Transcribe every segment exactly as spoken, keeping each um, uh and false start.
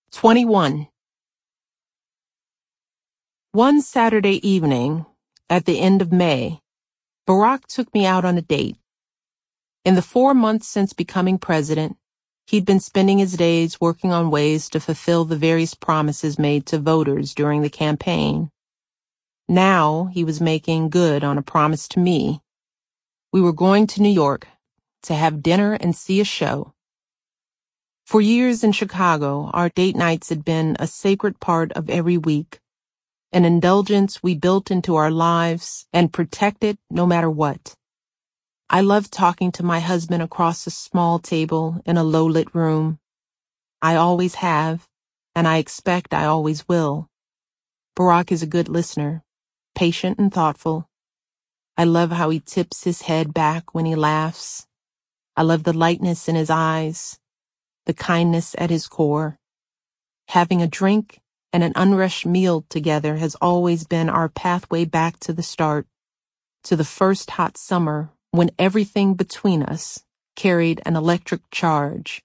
twenty-one. One Saturday evening, at the end of May, Barack took me out on a date. In the four months since becoming president, he'd been spending his days working on ways to fulfill the various promises made to voters during the campaign. Now he was making good on a promise to me. We were going to New York to have dinner and see a show. For years in Chicago, our date nights had been a sacred part of every week, an indulgence we built into our lives and protected no matter what. I loved talking to my husband across a small table in a low-lit room. I always have, and I expect I always will. Barack is a good listener, patient and thoughtful. I love how he tips his head back when he laughs. I love the lightness in his eyes, the kindness at his core. Having a drink and an unrushed meal together has always been our pathway back to the start, to the first hot summer when everything between us carried an electric charge.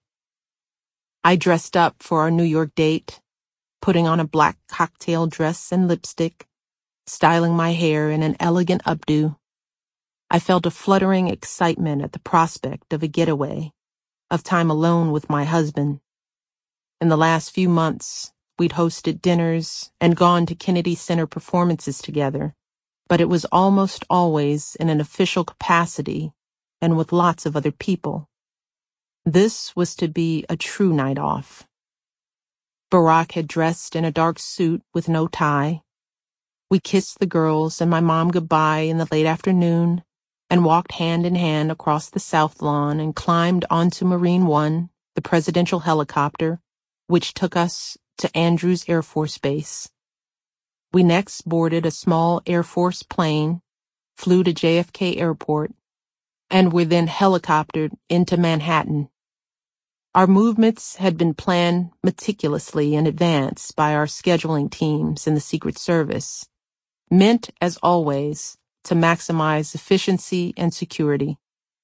I dressed up for our New York date, putting on a black cocktail dress and lipstick, styling my hair in an elegant updo. I felt a fluttering excitement at the prospect of a getaway, of time alone with my husband. In the last few months, we'd hosted dinners and gone to Kennedy Center performances together, but it was almost always in an official capacity and with lots of other people. This was to be a true night off. Barack had dressed in a dark suit with no tie. We kissed the girls and my mom goodbye in the late afternoon and walked hand in hand across the South Lawn and climbed onto Marine One, the presidential helicopter, which took us to Andrews Air Force Base. We next boarded a small Air Force plane, flew to J F K Airport, and were then helicoptered into Manhattan. Our movements had been planned meticulously in advance by our scheduling teams in the Secret Service, meant, as always, to maximize efficiency and security.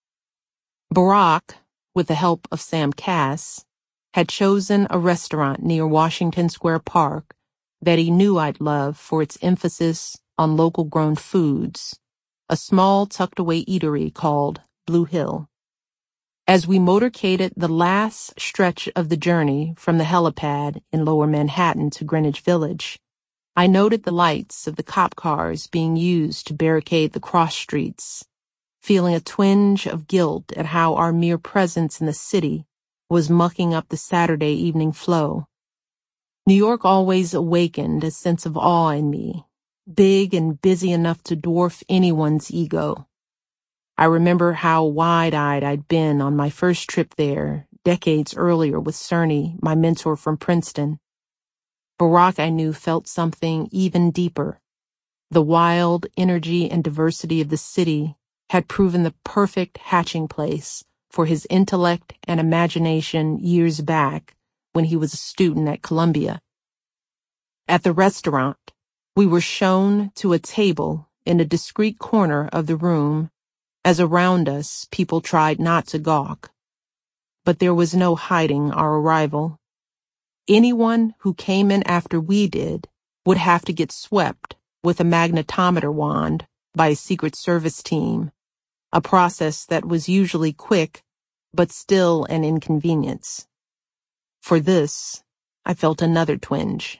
Barack, with the help of Sam Cass, had chosen a restaurant near Washington Square Park that he knew I'd love for its emphasis on local-grown foods, a small tucked-away eatery called Blue Hill. As we motorcaded the last stretch of the journey from the helipad in Lower Manhattan to Greenwich Village, I noted the lights of the cop cars being used to barricade the cross streets, feeling a twinge of guilt at how our mere presence in the city was mucking up the Saturday evening flow. New York always awakened a sense of awe in me, big and busy enough to dwarf anyone's ego. I remember how wide-eyed I'd been on my first trip there, decades earlier with Cerny, my mentor from Princeton. Barack, I knew, felt something even deeper. The wild energy and diversity of the city had proven the perfect hatching place for his intellect and imagination years back when he was a student at Columbia. At the restaurant, we were shown to a table in a discreet corner of the room as around us people tried not to gawk. But there was no hiding our arrival. Anyone who came in after we did would have to get swept with a magnetometer wand by a Secret Service team, a process that was usually quick but still an inconvenience. For this, I felt another twinge.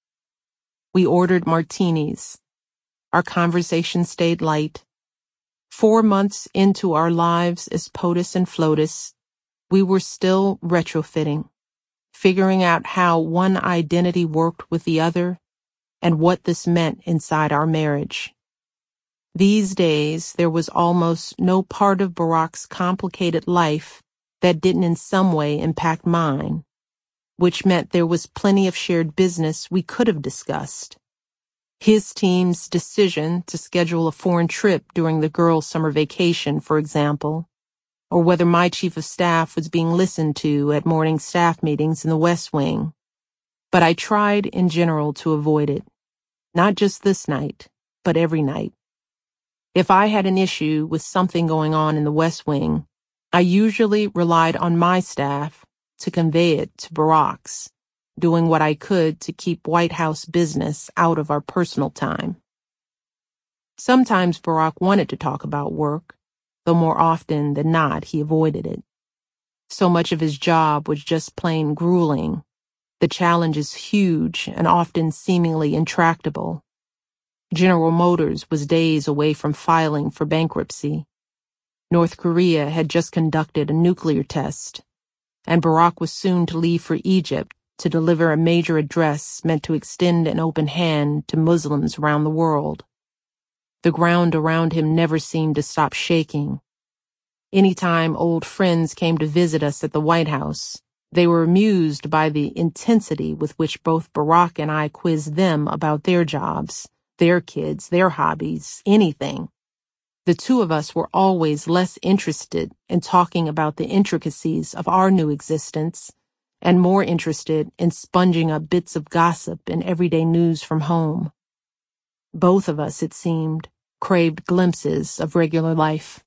We ordered martinis. Our conversation stayed light. Four months into our lives as POTUS and FLOTUS, we were still retrofitting, figuring out how one identity worked with the other and what this meant inside our marriage. These days, there was almost no part of Barack's complicated life that didn't in some way impact mine, which meant there was plenty of shared business we could have discussed. His team's decision to schedule a foreign trip during the girls' summer vacation, for example, or whether my chief of staff was being listened to at morning staff meetings in the West Wing. But I tried in general to avoid it, not just this night, but every night. If I had an issue with something going on in the West Wing, I usually relied on my staff to convey it to Barack's, doing what I could to keep White House business out of our personal time. Sometimes Barack wanted to talk about work, though more often than not he avoided it. So much of his job was just plain grueling, the challenges huge and often seemingly intractable. General Motors was days away from filing for bankruptcy. North Korea had just conducted a nuclear test, and Barack was soon to leave for Egypt to deliver a major address meant to extend an open hand to Muslims around the world. The ground around him never seemed to stop shaking. Anytime old friends came to visit us at the White House, they were amused by the intensity with which both Barack and I quizzed them about their jobs, their kids, their hobbies, anything. The two of us were always less interested in talking about the intricacies of our new existence and more interested in sponging up bits of gossip and everyday news from home. Both of us, it seemed, craved glimpses of regular life.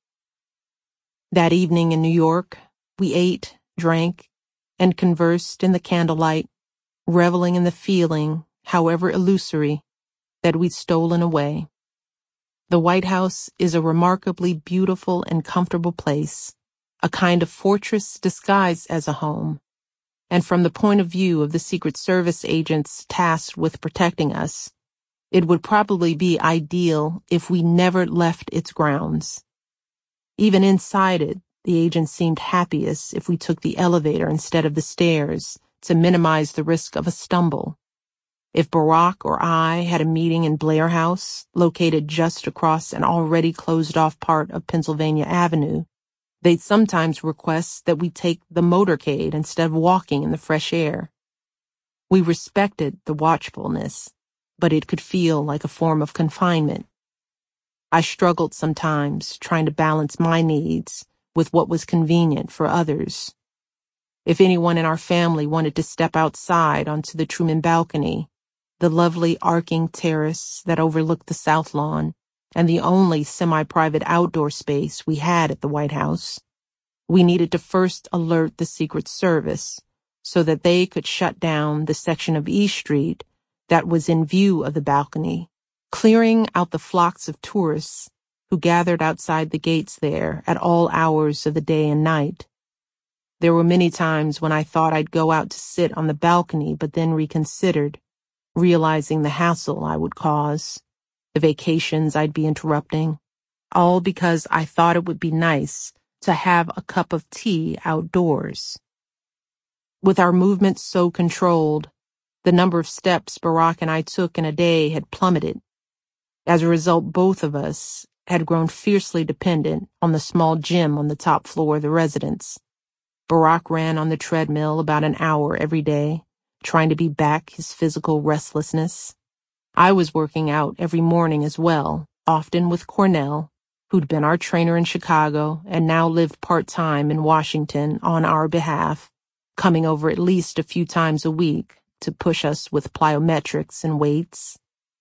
That evening in New York, we ate, drank, and conversed in the candlelight, reveling in the feeling, however illusory, that we'd stolen away. The White House is a remarkably beautiful and comfortable place, a kind of fortress disguised as a home. And from the point of view of the Secret Service agents tasked with protecting us, it would probably be ideal if we never left its grounds. Even inside it, the agents seemed happiest if we took the elevator instead of the stairs to minimize the risk of a stumble. If Barack or I had a meeting in Blair House, located just across an already closed-off part of Pennsylvania Avenue, they'd sometimes request that we take the motorcade instead of walking in the fresh air. We respected the watchfulness, but it could feel like a form of confinement. I struggled sometimes trying to balance my needs with what was convenient for others. If anyone in our family wanted to step outside onto the Truman balcony, the lovely arcing terrace that overlooked the South Lawn, and the only semi-private outdoor space we had at the White House, we needed to first alert the Secret Service so that they could shut down the section of E Street that was in view of the balcony, clearing out the flocks of tourists who gathered outside the gates there at all hours of the day and night. There were many times when I thought I'd go out to sit on the balcony, but then reconsidered, realizing the hassle I would cause, the vacations I'd be interrupting, all because I thought it would be nice to have a cup of tea outdoors. With our movements so controlled, the number of steps Barack and I took in a day had plummeted. As a result, both of us had grown fiercely dependent on the small gym on the top floor of the residence. Barack ran on the treadmill about an hour every day, trying to beat back his physical restlessness. I was working out every morning as well, often with Cornell, who'd been our trainer in Chicago and now lived part-time in Washington on our behalf, coming over at least a few times a week to push us with plyometrics and weights.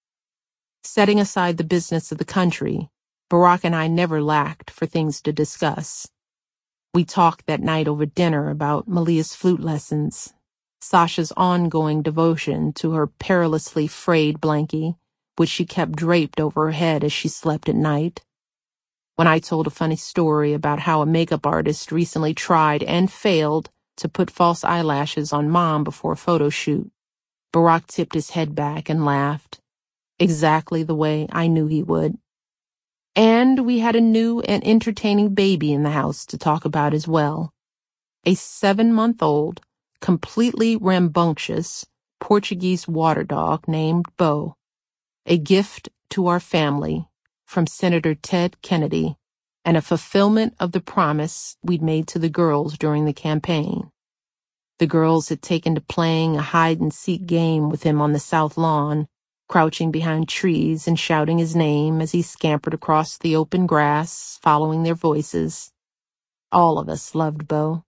Setting aside the business of the country, Barack and I never lacked for things to discuss. We talked that night over dinner about Malia's flute lessons, Sasha's ongoing devotion to her perilously frayed blankie, which she kept draped over her head as she slept at night. When I told a funny story about how a makeup artist recently tried and failed to put false eyelashes on Mom before a photo shoot, Barack tipped his head back and laughed, exactly the way I knew he would. And we had a new and entertaining baby in the house to talk about as well. A seven-month-old, completely rambunctious Portuguese water dog named Bo, a gift to our family from Senator Ted Kennedy and a fulfillment of the promise we'd made to the girls during the campaign. The girls had taken to playing a hide-and-seek game with him on the South Lawn, crouching behind trees and shouting his name as he scampered across the open grass, following their voices. All of us loved Bo.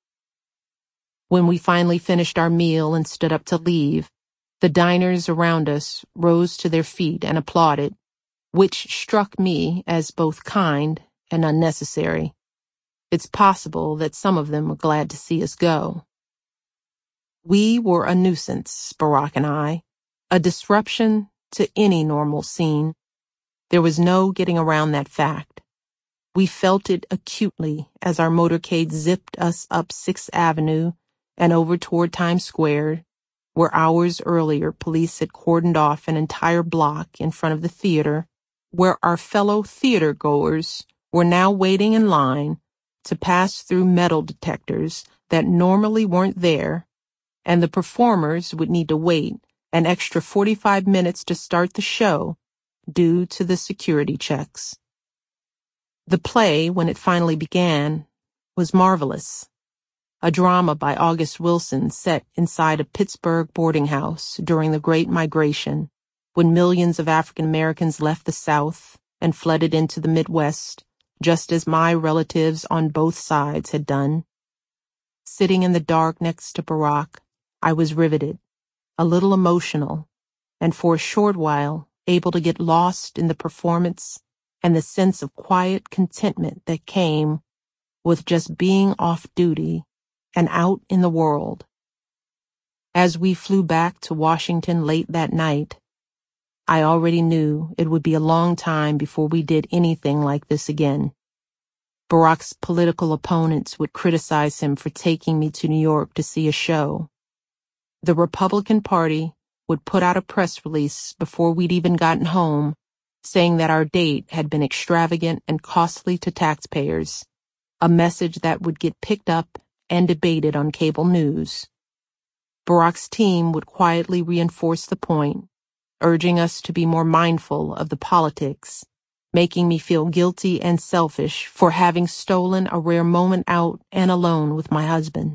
When we finally finished our meal and stood up to leave, the diners around us rose to their feet and applauded, which struck me as both kind and unnecessary. It's possible that some of them were glad to see us go. We were a nuisance, Barack and I, a disruption to any normal scene. There was no getting around that fact. We felt it acutely as our motorcade zipped us up Sixth Avenue and over toward Times Square, where hours earlier police had cordoned off an entire block in front of the theater, where our fellow theater-goers were now waiting in line to pass through metal detectors that normally weren't there, and the performers would need to wait an extra forty-five minutes to start the show due to the security checks. The play, when it finally began, was marvelous. A drama by August Wilson set inside a Pittsburgh boarding house during the Great Migration, when millions of African Americans left the South and flooded into the Midwest, just as my relatives on both sides had done. Sitting in the dark next to Barack, I was riveted, a little emotional, and for a short while able to get lost in the performance and the sense of quiet contentment that came with just being off duty and out in the world. As we flew back to Washington late that night, I already knew it would be a long time before we did anything like this again. Barack's political opponents would criticize him for taking me to New York to see a show. The Republican Party would put out a press release before we'd even gotten home, saying that our date had been extravagant and costly to taxpayers, a message that would get picked up and debated on cable news. Barack's team would quietly reinforce the point, urging us to be more mindful of the politics, making me feel guilty and selfish for having stolen a rare moment out and alone with my husband.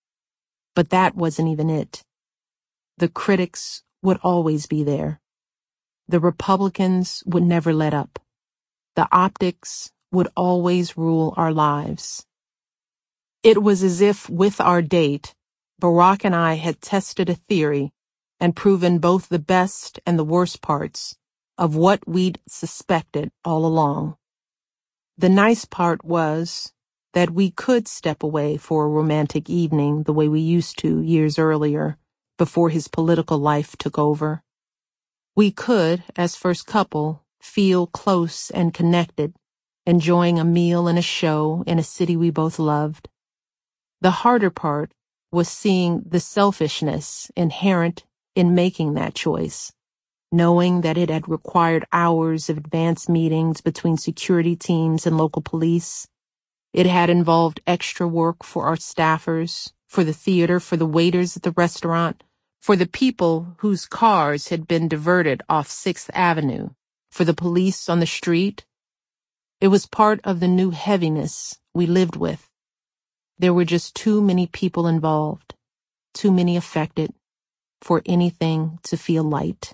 But that wasn't even it. The critics would always be there. The Republicans would never let up. The optics would always rule our lives. It was as if, with our date, Barack and I had tested a theory and proven both the best and the worst parts of what we'd suspected all along. The nice part was that we could step away for a romantic evening the way we used to years earlier, before his political life took over. We could, as first couple, feel close and connected, enjoying a meal and a show in a city we both loved. The harder part was seeing the selfishness inherent in making that choice, knowing that it had required hours of advance meetings between security teams and local police. It had involved extra work for our staffers, for the theater, for the waiters at the restaurant, for the people whose cars had been diverted off Sixth Avenue, for the police on the street. It was part of the new heaviness we lived with. There were just too many people involved, too many affected, for anything to feel light.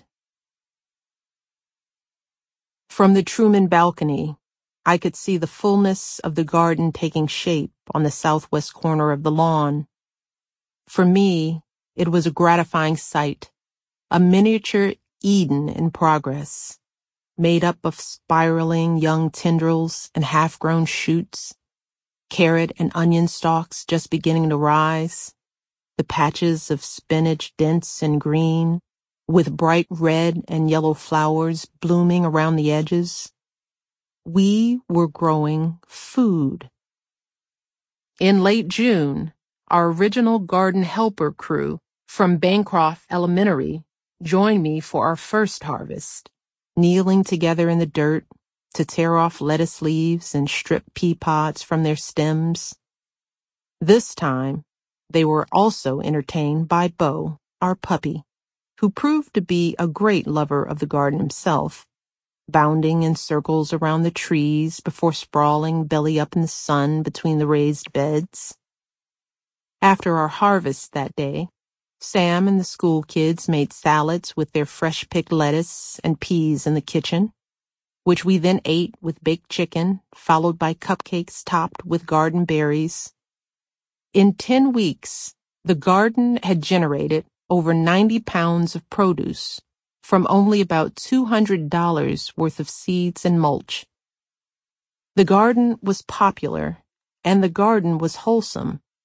From the Truman balcony, I could see the fullness of the garden taking shape on the southwest corner of the lawn. For me, it was a gratifying sight, a miniature Eden in progress, made up of spiraling young tendrils and half-grown shoots, carrot and onion stalks just beginning to rise, the patches of spinach dense and green, with bright red and yellow flowers blooming around the edges. We were growing food. In late June, our original garden helper crew from Bancroft Elementary joined me for our first harvest, kneeling together in the dirt to tear off lettuce leaves and strip pea pods from their stems. This time, they were also entertained by Bo, our puppy, who proved to be a great lover of the garden himself, bounding in circles around the trees before sprawling belly up in the sun between the raised beds. After our harvest that day, Sam and the school kids made salads with their fresh-picked lettuce and peas in the kitchen, which we then ate with baked chicken, followed by cupcakes topped with garden berries. In ten weeks, the garden had generated over ninety pounds of produce from only about two hundred dollars worth of seeds and mulch. The garden was popular, and the garden was wholesome.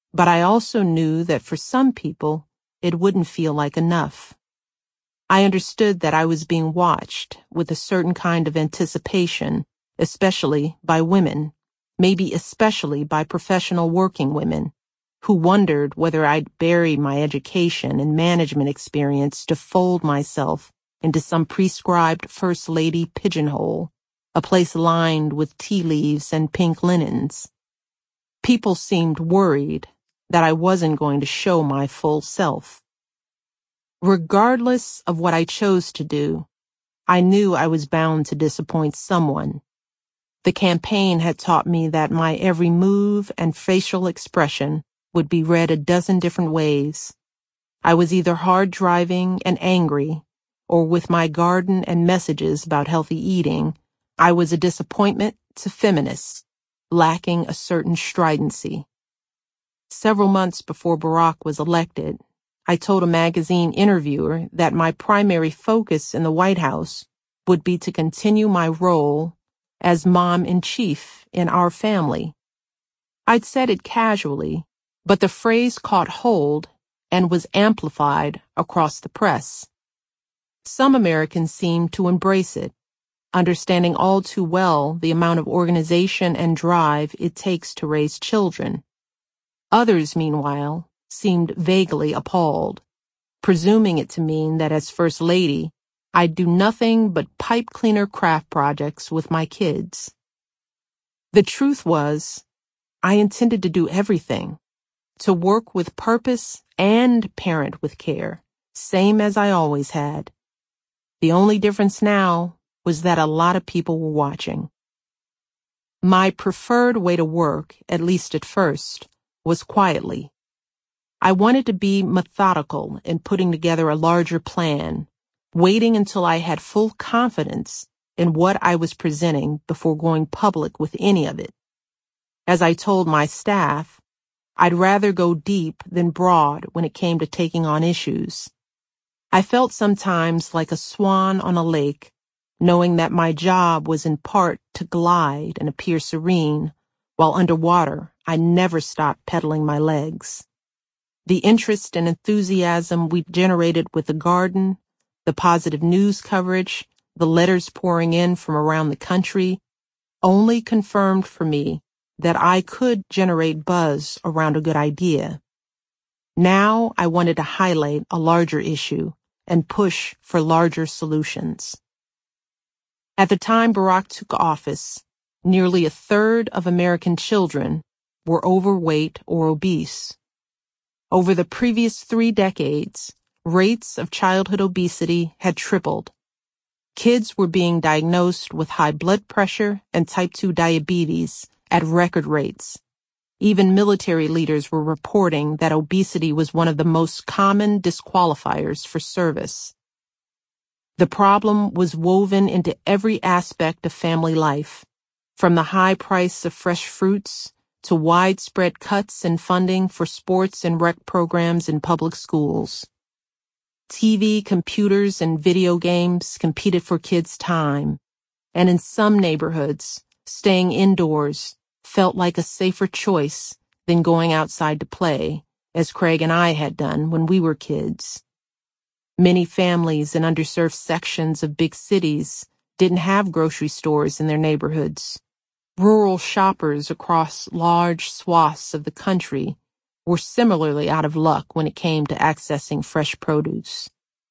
But I also knew that for some people, it wouldn't feel like enough. I understood that I was being watched with a certain kind of anticipation, especially by women, maybe especially by professional working women, who wondered whether I'd bury my education and management experience to fold myself into some prescribed first lady pigeonhole, a place lined with tea leaves and pink linens. People seemed worried that I wasn't going to show my full self. Regardless of what I chose to do, I knew I was bound to disappoint someone. The campaign had taught me that my every move and facial expression would be read a dozen different ways. I was either hard driving and angry, or with my garden and messages about healthy eating, I was a disappointment to feminists, lacking a certain stridency. Several months before Barack was elected, I told a magazine interviewer that my primary focus in the White House would be to continue my role as mom-in-chief in our family. I'd said it casually, but the phrase caught hold and was amplified across the press. Some Americans seemed to embrace it, understanding all too well the amount of organization and drive it takes to raise children. Others, meanwhile, seemed vaguely appalled, presuming it to mean that as First Lady, I'd do nothing but pipe cleaner craft projects with my kids. The truth was, I intended to do everything, to work with purpose and parent with care, same as I always had. The only difference now was that a lot of people were watching. My preferred way to work, at least at first, was quietly. I wanted to be methodical in putting together a larger plan, waiting until I had full confidence in what I was presenting before going public with any of it. As I told my staff, I'd rather go deep than broad when it came to taking on issues. I felt sometimes like a swan on a lake, knowing that my job was in part to glide and appear serene, while underwater I never stopped pedaling my legs. The interest and enthusiasm we generated with the garden, the positive news coverage, the letters pouring in from around the country, only confirmed for me that I could generate buzz around a good idea. Now I wanted to highlight a larger issue and push for larger solutions. At the time Barack took office, nearly a third of American children were overweight or obese. Over the previous three decades, rates of childhood obesity had tripled. Kids were being diagnosed with high blood pressure and type two diabetes at record rates. Even military leaders were reporting that obesity was one of the most common disqualifiers for service. The problem was woven into every aspect of family life, from the high price of fresh fruits to widespread cuts in funding for sports and rec programs in public schools. T V, computers, and video games competed for kids' time, and in some neighborhoods, staying indoors felt like a safer choice than going outside to play, as Craig and I had done when we were kids. Many families in underserved sections of big cities didn't have grocery stores in their neighborhoods. Rural shoppers across large swaths of the country were similarly out of luck when it came to accessing fresh produce.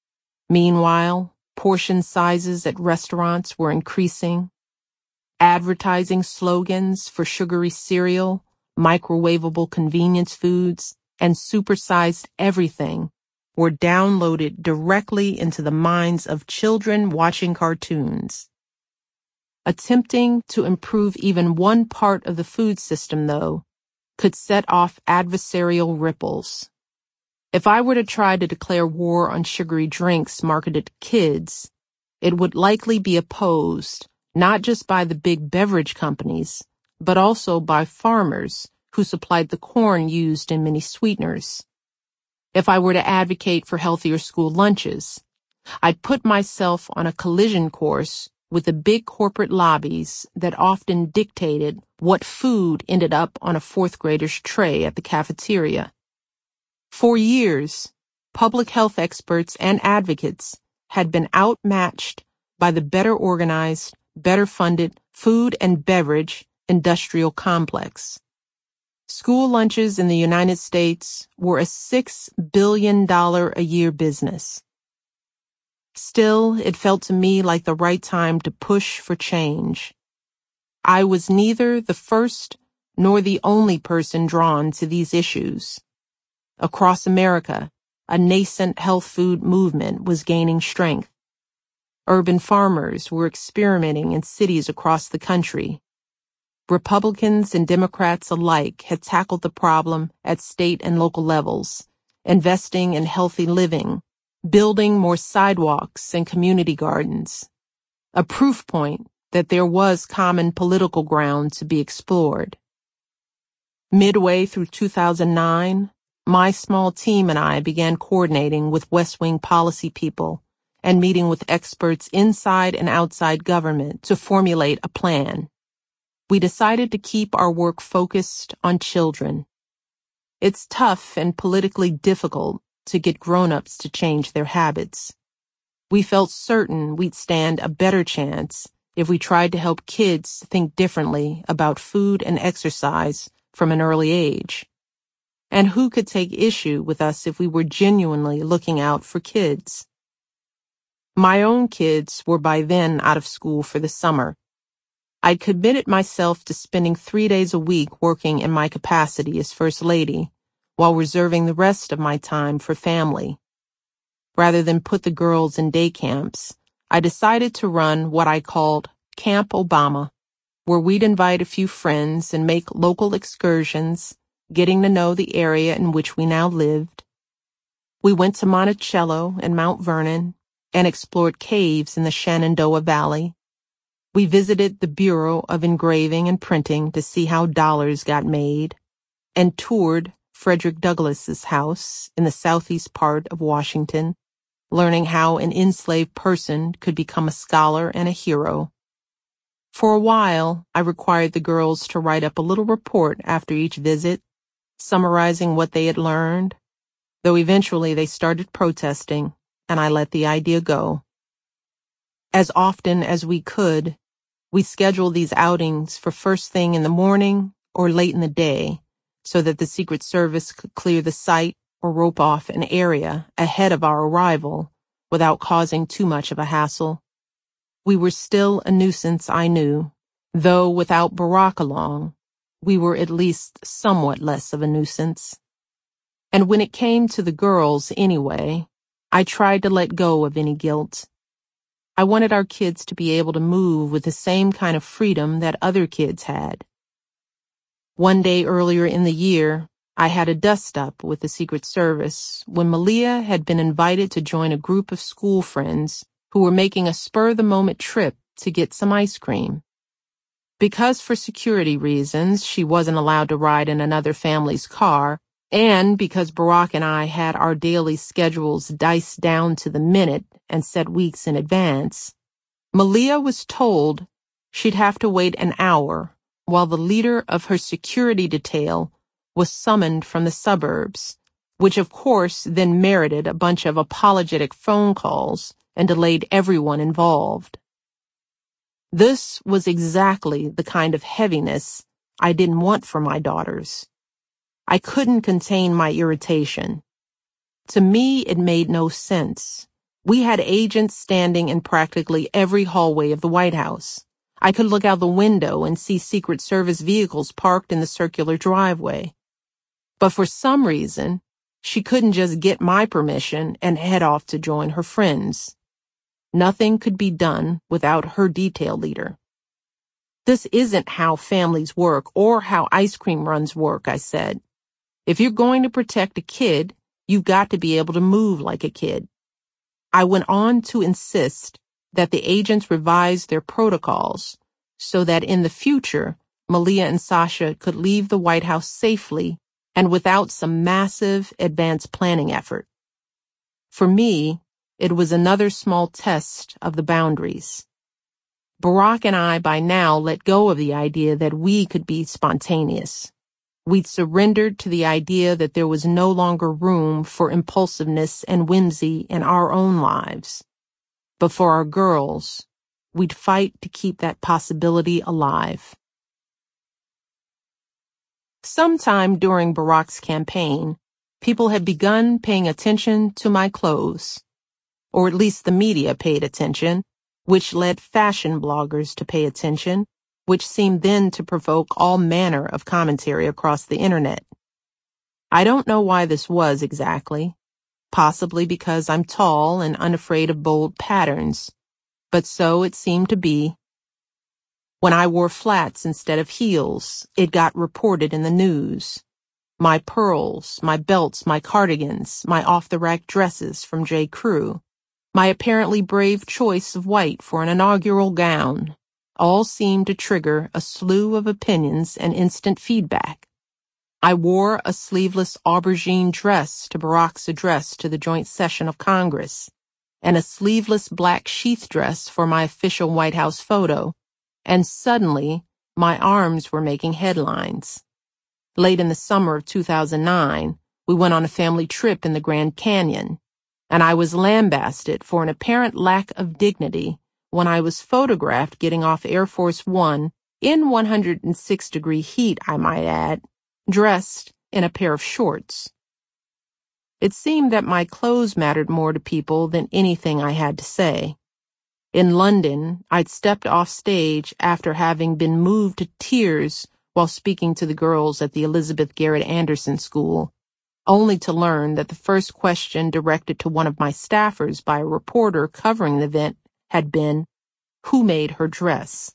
Meanwhile, portion sizes at restaurants were increasing. Advertising slogans for sugary cereal, microwavable convenience foods, and supersized everything were downloaded directly into the minds of children watching cartoons. Attempting to improve even one part of the food system, though, could set off adversarial ripples. If I were to try to declare war on sugary drinks marketed to kids, it would likely be opposed not just by the big beverage companies, but also by farmers who supplied the corn used in many sweeteners. If I were to advocate for healthier school lunches, I'd put myself on a collision course with the big corporate lobbies that often dictated what food ended up on a fourth grader's tray at the cafeteria. For years, public health experts and advocates had been outmatched by the better organized, better funded food and beverage industrial complex. School lunches in the United States were a six billion dollars a year business. Still, it felt to me like the right time to push for change. I was neither the first nor the only person drawn to these issues. Across America, a nascent health food movement was gaining strength. Urban farmers were experimenting in cities across the country. Republicans and Democrats alike had tackled the problem at state and local levels, investing in healthy living, building more sidewalks and community gardens, a proof point that there was common political ground to be explored. Midway through two thousand nine, my small team and I began coordinating with West Wing policy people and meeting with experts inside and outside government to formulate a plan. We decided to keep our work focused on children. It's tough and politically difficult to get grown-ups to change their habits. We felt certain we'd stand a better chance if we tried to help kids think differently about food and exercise from an early age. And who could take issue with us if we were genuinely looking out for kids? My own kids were by then out of school for the summer. I'd committed myself to spending three days a week working in my capacity as First Lady, while reserving the rest of my time for family. Rather than put the girls in day camps, I decided to run what I called Camp Obama, where we'd invite a few friends and make local excursions, getting to know the area in which we now lived. We went to Monticello and Mount Vernon and explored caves in the Shenandoah Valley. We visited the Bureau of Engraving and Printing to see how dollars got made, and toured Frederick Douglass's house in the southeast part of Washington, learning how an enslaved person could become a scholar and a hero. For a while, I required the girls to write up a little report after each visit, summarizing what they had learned, though eventually they started protesting, and I let the idea go. As often as we could, we scheduled these outings for first thing in the morning or late in the day so that the Secret Service could clear the site or rope off an area ahead of our arrival without causing too much of a hassle. We were still a nuisance, I knew, though without Barack along, we were at least somewhat less of a nuisance. And when it came to the girls anyway, I tried to let go of any guilt. I wanted our kids to be able to move with the same kind of freedom that other kids had. One day earlier in the year, I had a dust-up with the Secret Service when Malia had been invited to join a group of school friends who were making a spur-of-the-moment trip to get some ice cream. Because for security reasons she wasn't allowed to ride in another family's car, and because Barack and I had our daily schedules diced down to the minute and set weeks in advance, Malia was told she'd have to wait an hour while the leader of her security detail was summoned from the suburbs, which of course then merited a bunch of apologetic phone calls and delayed everyone involved. This was exactly the kind of heaviness I didn't want for my daughters. I couldn't contain my irritation. To me, it made no sense. We had agents standing in practically every hallway of the White House. I could look out the window and see Secret Service vehicles parked in the circular driveway. But for some reason, she couldn't just get my permission and head off to join her friends. Nothing could be done without her detail leader. This isn't how families work or how ice cream runs work, I said. If you're going to protect a kid, you've got to be able to move like a kid. I went on to insist that the agents revise their protocols so that in the future, Malia and Sasha could leave the White House safely and without some massive advanced planning effort. For me, it was another small test of the boundaries. Barack and I by now let go of the idea that we could be spontaneous. We'd surrendered to the idea that there was no longer room for impulsiveness and whimsy in our own lives. But for our girls, we'd fight to keep that possibility alive. Sometime during Barack's campaign, people had begun paying attention to my clothes. Or at least the media paid attention, which led fashion bloggers to pay attention, which seemed then to provoke all manner of commentary across the internet. I don't know why this was exactly, possibly because I'm tall and unafraid of bold patterns, but so it seemed to be. When I wore flats instead of heels, it got reported in the news. My pearls, my belts, my cardigans, my off-the-rack dresses from J. Crew, my apparently brave choice of white for an inaugural gown, all seemed to trigger a slew of opinions and instant feedback. I wore a sleeveless aubergine dress to Barack's address to the joint session of Congress, and a sleeveless black sheath dress for my official White House photo, and suddenly my arms were making headlines. Late in the summer of two thousand nine, we went on a family trip in the Grand Canyon, and I was lambasted for an apparent lack of dignity when I was photographed getting off Air Force One in one hundred six degree heat, I might add, dressed in a pair of shorts. It seemed that my clothes mattered more to people than anything I had to say. In London, I'd stepped off stage after having been moved to tears while speaking to the girls at the Elizabeth Garrett Anderson School, only to learn that the first question directed to one of my staffers by a reporter covering the event had been, "Who made her dress?"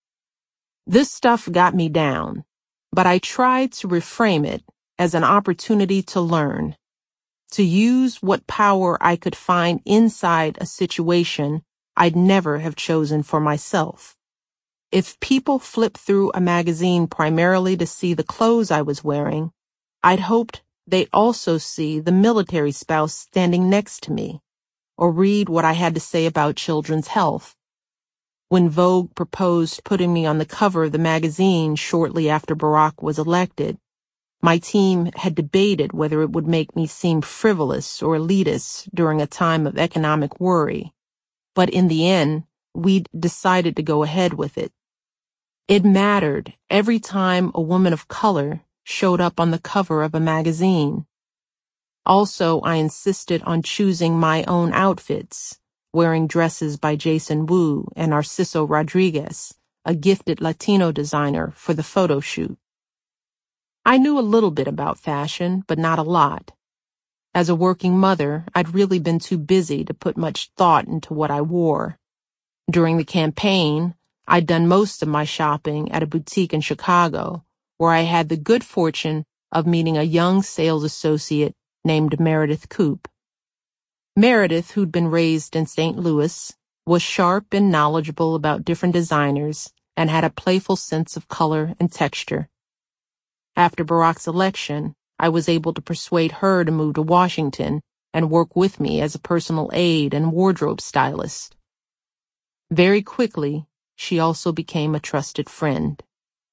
This stuff got me down, but I tried to reframe it as an opportunity to learn, to use what power I could find inside a situation I'd never have chosen for myself. If people flipped through a magazine primarily to see the clothes I was wearing, I'd hoped they'd also see the military spouse standing next to me, or read what I had to say about children's health. When Vogue proposed putting me on the cover of the magazine shortly after Barack was elected, my team had debated whether it would make me seem frivolous or elitist during a time of economic worry. But in the end, we'd decided to go ahead with it. It mattered every time a woman of color showed up on the cover of a magazine. Also, I insisted on choosing my own outfits, wearing dresses by Jason Wu and Narciso Rodriguez, a gifted Latino designer, for the photo shoot. I knew a little bit about fashion, but not a lot. As a working mother, I'd really been too busy to put much thought into what I wore. During the campaign, I'd done most of my shopping at a boutique in Chicago, where I had the good fortune of meeting a young sales associate named Meredith Coop. Meredith, who'd been raised in Saint Louis, was sharp and knowledgeable about different designers and had a playful sense of color and texture. After Barack's election, I was able to persuade her to move to Washington and work with me as a personal aide and wardrobe stylist. Very quickly, she also became a trusted friend.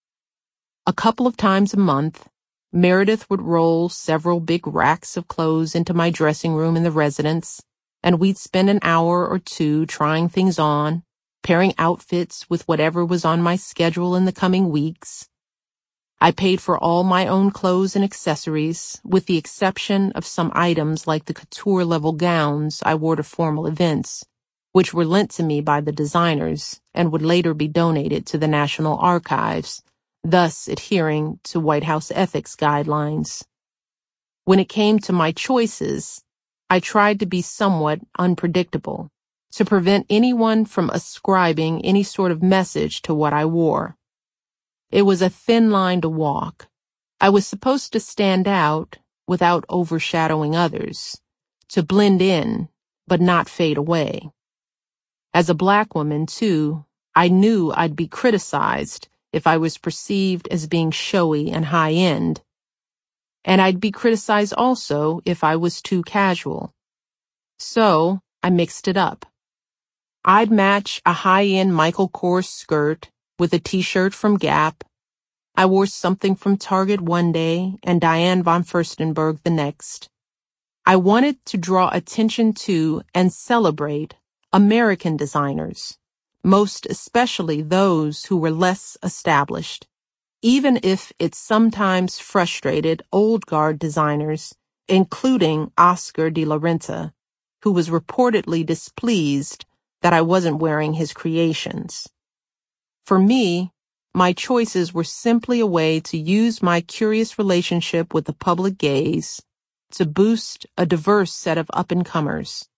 A couple of times a month, Meredith would roll several big racks of clothes into my dressing room in the residence, and we'd spend an hour or two trying things on, pairing outfits with whatever was on my schedule in the coming weeks. I paid for all my own clothes and accessories, with the exception of some items like the couture-level gowns I wore to formal events, which were lent to me by the designers and would later be donated to the National Archives, thus adhering to White House ethics guidelines. When it came to my choices, I tried to be somewhat unpredictable, to prevent anyone from ascribing any sort of message to what I wore. It was a thin line to walk. I was supposed to stand out without overshadowing others, to blend in but not fade away. As a black woman, too, I knew I'd be criticized if I was perceived as being showy and high-end, and I'd be criticized also if I was too casual. So I mixed it up. I'd match a high-end Michael Kors skirt with a t-shirt from Gap. I wore something from Target one day and Diane von Furstenberg the next. I wanted to draw attention to and celebrate American designers, most especially those who were less established, even if it sometimes frustrated old guard designers, including Oscar de la Renta, who was reportedly displeased that I wasn't wearing his creations. For me, my choices were simply a way to use my curious relationship with the public gaze to boost a diverse set of up-and-comers.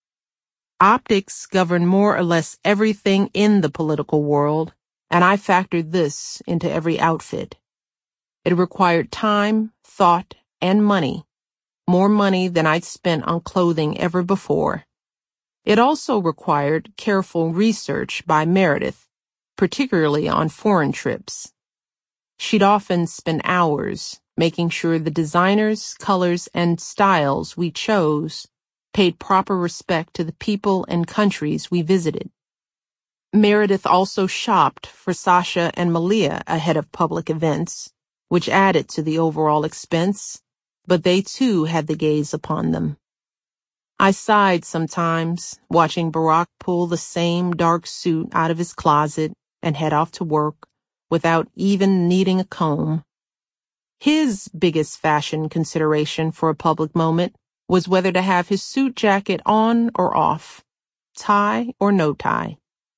Optics govern more or less everything in the political world, and I factored this into every outfit. It required time, thought, and money, more money than I'd spent on clothing ever before. It also required careful research by Meredith, particularly on foreign trips. She'd often spend hours making sure the designers, colors, and styles we chose paid proper respect to the people and countries we visited. Meredith also shopped for Sasha and Malia ahead of public events, which added to the overall expense, but they too had the gaze upon them. I sighed sometimes, watching Barack pull the same dark suit out of his closet and head off to work without even needing a comb. His biggest fashion consideration for a public moment was whether to have his suit jacket on or off, tie or no tie.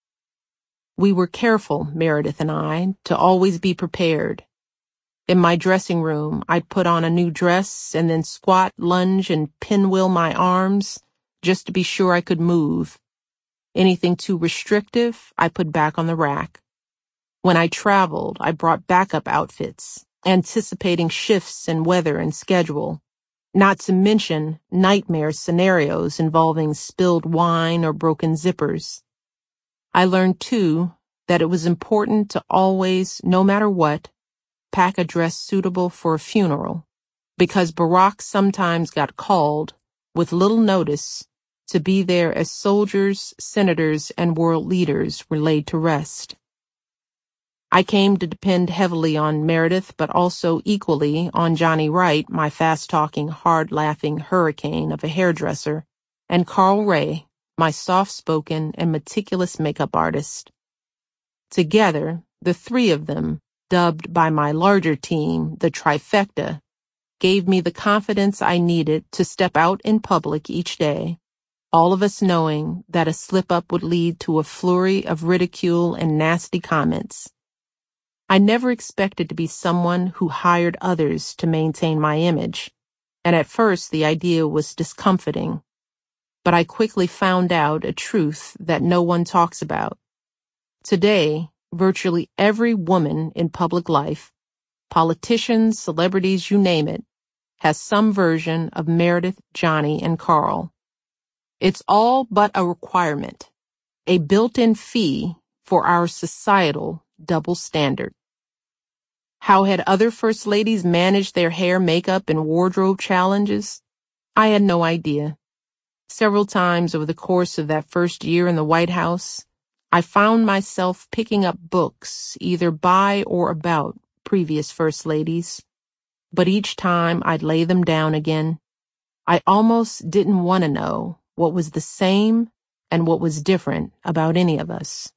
We were careful, Meredith and I, to always be prepared. In my dressing room, I'd put on a new dress and then squat, lunge, and pinwheel my arms just to be sure I could move. Anything too restrictive, I put back on the rack. When I traveled, I brought backup outfits, anticipating shifts in weather and schedule, not to mention nightmare scenarios involving spilled wine or broken zippers. I learned, too, that it was important to always, no matter what, pack a dress suitable for a funeral, because Barack sometimes got called, with little notice, to be there as soldiers, senators, and world leaders were laid to rest. I came to depend heavily on Meredith, but also equally on Johnny Wright, my fast-talking, hard-laughing hurricane of a hairdresser, and Carl Ray, my soft-spoken and meticulous makeup artist. Together, the three of them, dubbed by my larger team the trifecta, gave me the confidence I needed to step out in public each day, all of us knowing that a slip-up would lead to a flurry of ridicule and nasty comments. I never expected to be someone who hired others to maintain my image, and at first the idea was discomforting, but I quickly found out a truth that no one talks about. Today, virtually every woman in public life, politicians, celebrities, you name it, has some version of Meredith, Johnny, and Carl. It's all but a requirement, a built-in fee for our societal double standard. How had other first ladies managed their hair, makeup, and wardrobe challenges? I had no idea. Several times over the course of that first year in the White House, I found myself picking up books either by or about previous first ladies, but each time I'd lay them down again. I almost didn't want to know what was the same and what was different about any of us.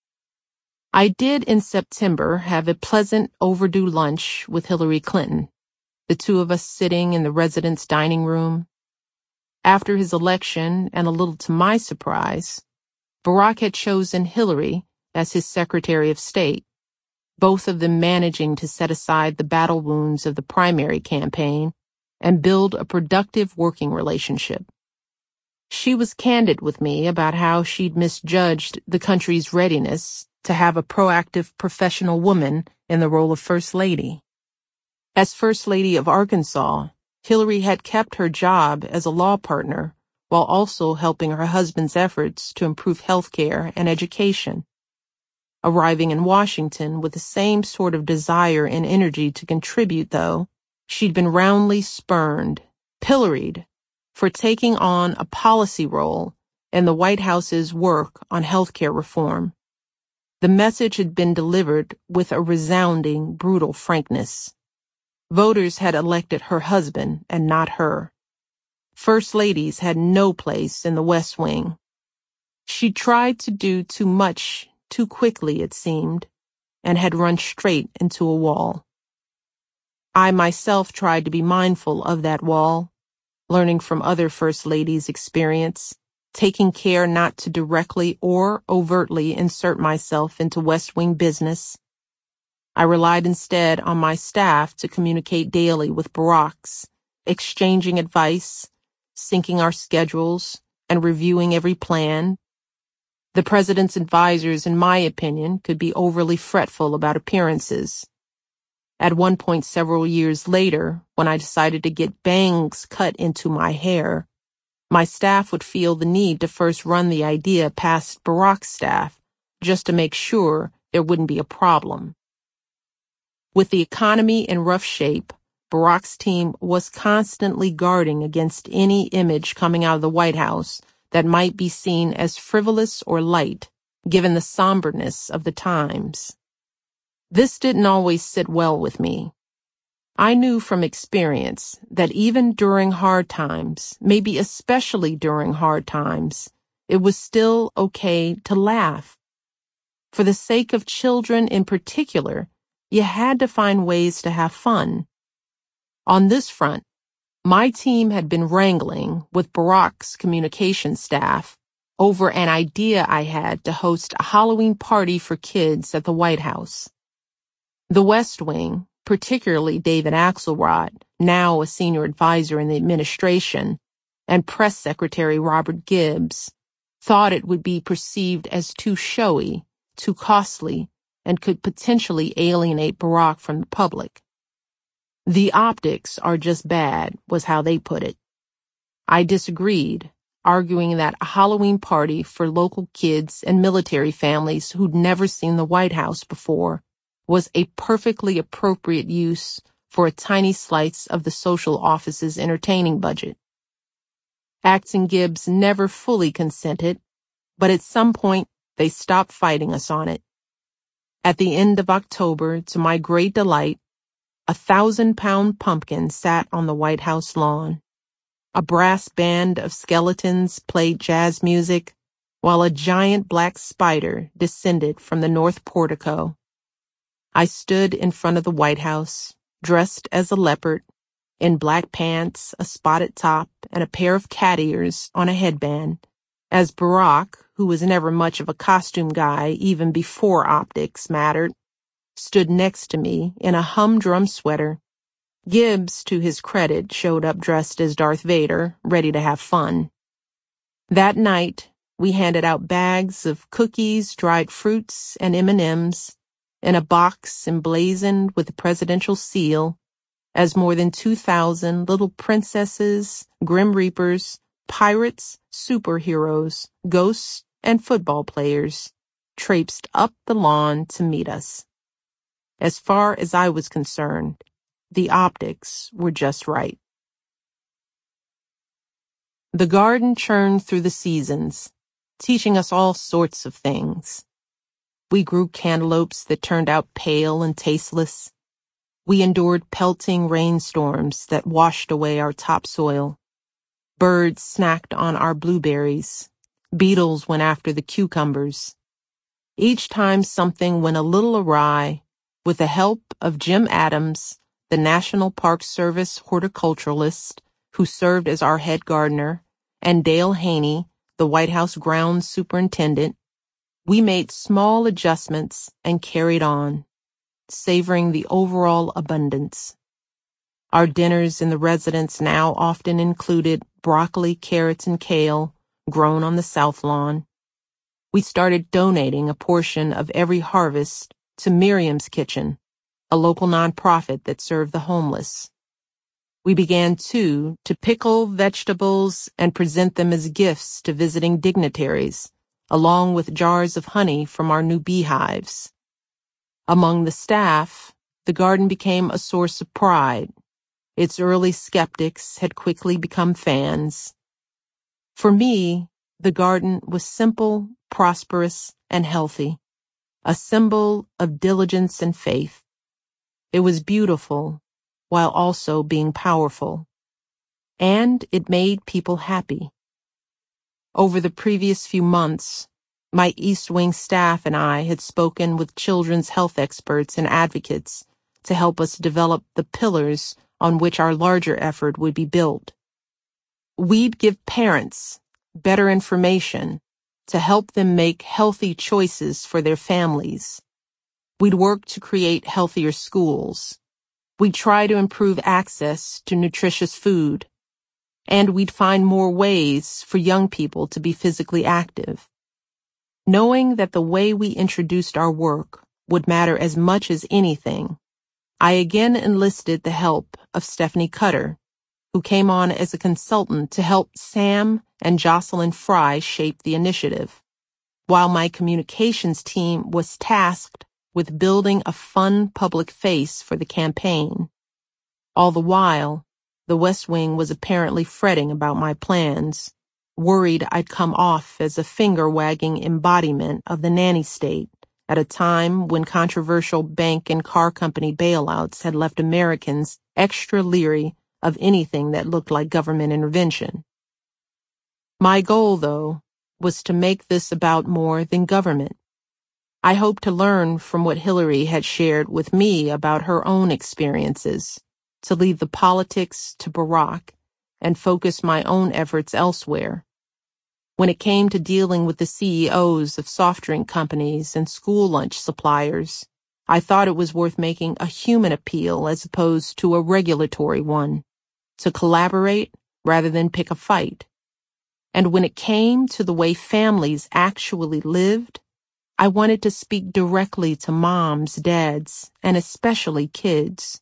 I did in September have a pleasant overdue lunch with Hillary Clinton, the two of us sitting in the residence dining room. After his election, and a little to my surprise, Barack had chosen Hillary as his Secretary of State, both of them managing to set aside the battle wounds of the primary campaign and build a productive working relationship. She was candid with me about how she'd misjudged the country's readiness to have a proactive professional woman in the role of First Lady. As First Lady of Arkansas, Hillary had kept her job as a law partner while also helping her husband's efforts to improve health care and education. Arriving in Washington with the same sort of desire and energy to contribute, though, she'd been roundly spurned, pilloried, for taking on a policy role and the White House's work on healthcare reform. The message had been delivered with a resounding, brutal frankness. Voters had elected her husband and not her. First ladies had no place in the West Wing. She tried to do too much too quickly, it seemed, and had run straight into a wall. I myself tried to be mindful of that wall, learning from other First Ladies' experience, taking care not to directly or overtly insert myself into West Wing business. I relied instead on my staff to communicate daily with Barack's, exchanging advice, syncing our schedules, and reviewing every plan. The president's advisors, in my opinion, could be overly fretful about appearances. At one point several years later, when I decided to get bangs cut into my hair, my staff would feel the need to first run the idea past Barack's staff, just to make sure there wouldn't be a problem. With the economy in rough shape, Barack's team was constantly guarding against any image coming out of the White House that might be seen as frivolous or light, given the somberness of the times. This didn't always sit well with me. I knew from experience that even during hard times, maybe especially during hard times, it was still okay to laugh. For the sake of children in particular, you had to find ways to have fun. On this front, my team had been wrangling with Barack's communication staff over an idea I had to host a Halloween party for kids at the White House. The West Wing, particularly David Axelrod, now a senior advisor in the administration, and Press Secretary Robert Gibbs, thought it would be perceived as too showy, too costly, and could potentially alienate Barack from the public. The optics are just bad, was how they put it. I disagreed, arguing that a Halloween party for local kids and military families who'd never seen the White House before was a perfectly appropriate use for a tiny slice of the social office's entertaining budget. Axe and Gibbs never fully consented, but at some point they stopped fighting us on it. At the end of October, to my great delight, a thousand-pound pumpkin sat on the White House lawn. A brass band of skeletons played jazz music, while a giant black spider descended from the north portico. I stood in front of the White House, dressed as a leopard, in black pants, a spotted top, and a pair of cat ears on a headband, as Barack, who was never much of a costume guy even before optics mattered, stood next to me in a humdrum sweater. Gibbs, to his credit, showed up dressed as Darth Vader, ready to have fun. That night, we handed out bags of cookies, dried fruits, and M and M's in a box emblazoned with the presidential seal, as more than two thousand little princesses, grim reapers, pirates, superheroes, ghosts, and football players traipsed up the lawn to meet us. As far as I was concerned, the optics were just right. The garden churned through the seasons, teaching us all sorts of things. We grew cantaloupes that turned out pale and tasteless. We endured pelting rainstorms that washed away our topsoil. Birds snacked on our blueberries. Beetles went after the cucumbers. Each time something went a little awry, with the help of Jim Adams, the National Park Service horticulturalist who served as our head gardener, and Dale Haney, the White House grounds superintendent, we made small adjustments and carried on, savoring the overall abundance. Our dinners in the residence now often included broccoli, carrots, and kale grown on the south lawn. We started donating a portion of every harvest to Miriam's Kitchen, a local nonprofit that served the homeless. We began, too, to pickle vegetables and present them as gifts to visiting dignitaries, along with jars of honey from our new beehives. Among the staff, the garden became a source of pride. Its early skeptics had quickly become fans. For me, The garden was simple, prosperous, and healthy, a symbol of diligence and faith. It was beautiful, while also being powerful. And it made people happy. Over the previous few months, my East Wing staff and I had spoken with children's health experts and advocates to help us develop the pillars on which our larger effort would be built. We'd give parents better information to help them make healthy choices for their families. We'd work to create healthier schools. We'd try to improve access to nutritious food. And we'd find more ways for young people to be physically active. Knowing that the way we introduced our work would matter as much as anything, I again enlisted the help of Stephanie Cutter, who came on as a consultant to help Sam and Jocelyn Fry shape the initiative, while my communications team was tasked with building a fun public face for the campaign. All the while, the West Wing was apparently fretting about my plans, worried I'd come off as a finger-wagging embodiment of the nanny state at a time when controversial bank and car company bailouts had left Americans extra leery of anything that looked like government intervention. My goal, though, was to make this about more than government. I hoped to learn from what Hillary had shared with me about her own experiences, to leave the politics to Barack and focus my own efforts elsewhere. When it came to dealing with the C E Os of soft drink companies and school lunch suppliers, I thought it was worth making a human appeal as opposed to a regulatory one, to collaborate rather than pick a fight. And when it came to the way families actually lived, I wanted to speak directly to moms, dads, and especially kids.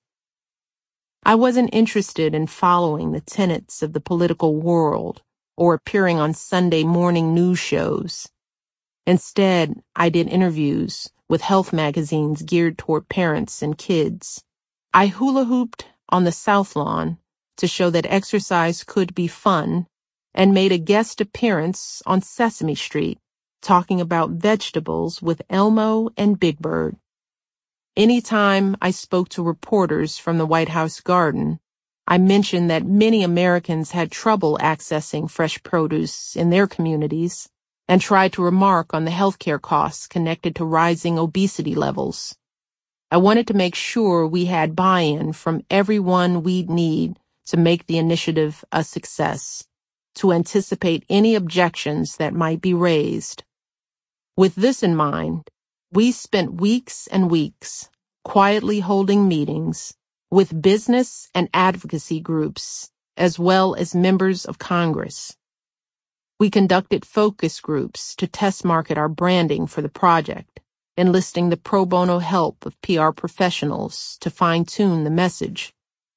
I wasn't interested in following the tenets of the political world or appearing on Sunday morning news shows. Instead, I did interviews with health magazines geared toward parents and kids. I hula hooped on the South Lawn to show that exercise could be fun and made a guest appearance on Sesame Street talking about vegetables with Elmo and Big Bird. Anytime I spoke to reporters from the White House garden, I mentioned that many Americans had trouble accessing fresh produce in their communities and tried to remark on the healthcare costs connected to rising obesity levels. I wanted to make sure we had buy-in from everyone we'd need to make the initiative a success, to anticipate any objections that might be raised. With this in mind, we spent weeks and weeks quietly holding meetings with business and advocacy groups, as well as members of Congress. We conducted focus groups to test market our branding for the project, enlisting the pro bono help of P R professionals to fine-tune the message.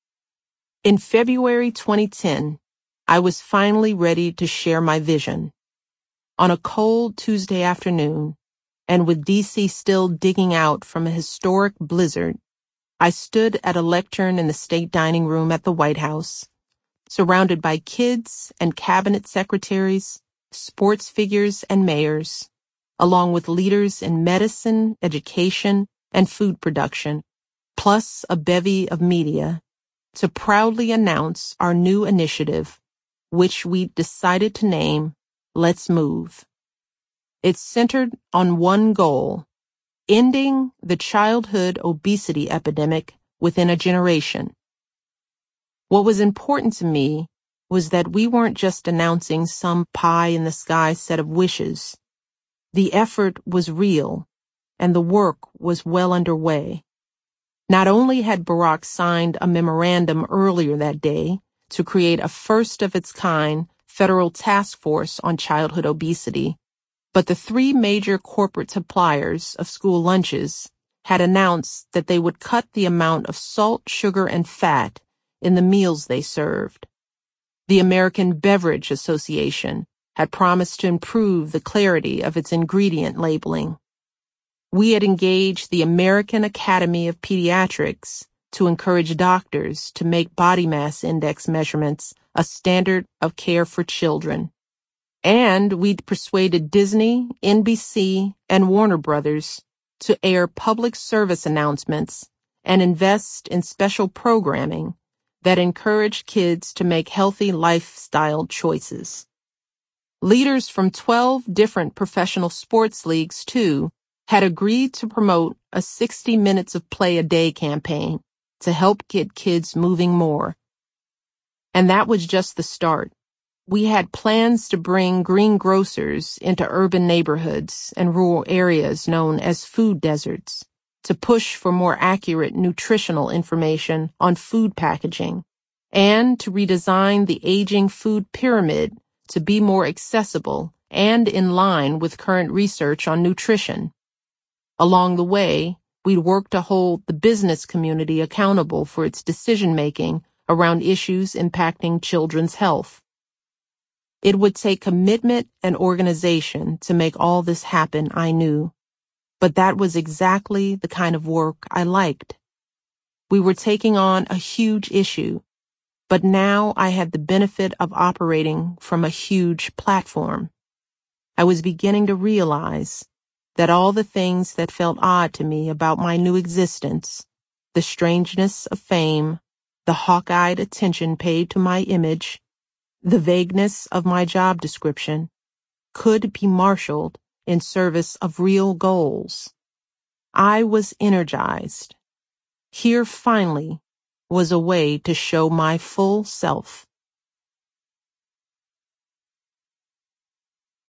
In February twenty ten, I was finally ready to share my vision. On a cold Tuesday afternoon, and with D C still digging out from a historic blizzard, I stood at a lectern in the state dining room at the White House, surrounded by kids and cabinet secretaries, sports figures and mayors, along with leaders in medicine, education, and food production, plus a bevy of media, to proudly announce our new initiative, which we decided to name Let's Move. It's centered on one goal: ending the childhood obesity epidemic within a generation. What was important to me was that we weren't just announcing some pie-in-the-sky set of wishes. The effort was real, and the work was well underway. Not only had Barack signed a memorandum earlier that day to create a first-of-its-kind federal task force on childhood obesity, but the three major corporate suppliers of school lunches had announced that they would cut the amount of salt, sugar, and fat in the meals they served. The American Beverage Association had promised to improve the clarity of its ingredient labeling. We had engaged the American Academy of Pediatrics to encourage doctors to make body mass index measurements a standard of care for children. And we'd persuaded Disney, N B C, and Warner Brothers to air public service announcements and invest in special programming that encouraged kids to make healthy lifestyle choices. Leaders from twelve different professional sports leagues, too, had agreed to promote a sixty minutes of play a day campaign to help get kids moving more. And that was just the start. We had plans to bring green grocers into urban neighborhoods and rural areas known as food deserts to push for more accurate nutritional information on food packaging and to redesign the aging food pyramid to be more accessible and in line with current research on nutrition. Along the way, we'd work to hold the business community accountable for its decision-making around issues impacting children's health. It would take commitment and organization to make all this happen, I knew. But that was exactly the kind of work I liked. We were taking on a huge issue, but now I had the benefit of operating from a huge platform. I was beginning to realize that all the things that felt odd to me about my new existence, the strangeness of fame, the hawk-eyed attention paid to my image, the vagueness of my job description, could be marshaled in service of real goals. I was energized. Here finally was a way to show my full self.